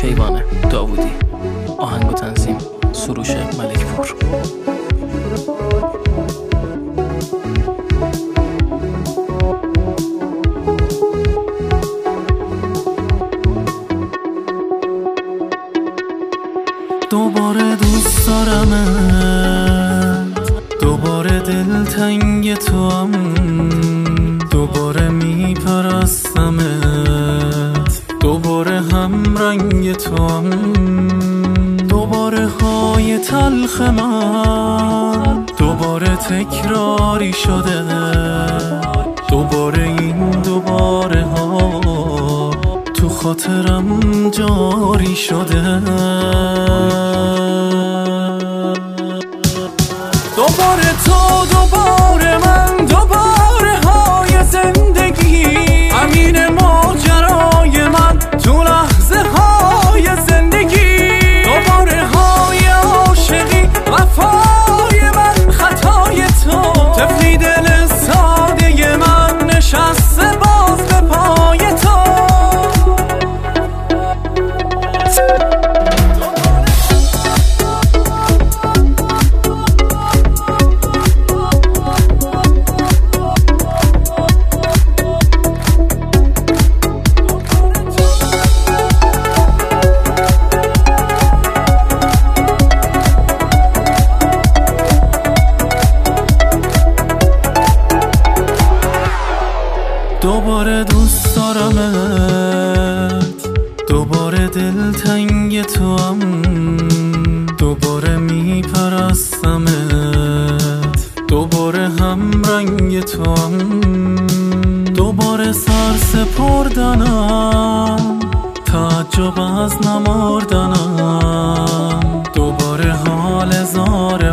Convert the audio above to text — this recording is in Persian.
کیوان داوودی. آهنگ و تنظیم سروش ملکپور. دوباره دوست دارمت، دوباره دلتنگ تو هم، دوباره میپرستمت، دوباره هم رنگ تو هم، دوباره های تلخ من دوباره تکراری شده، دوباره این دوباره ها تو خاطرم جاری شده. دوباره تو، دوباره من، دوباره های زندگی، همین ماجرای من تو لحظه های زندگی، دوباره های عاشقی، وفای من، خطای تو، طفلی دل ساده من نشسته باز به پای تو. دوباره دوست دارمت، دوباره دلتنگ تو هم، دوباره میپرستمت، دوباره هم رنگ تو هم، دوباره سر سپردنم، تعجب از نمردنم، دوباره حال زار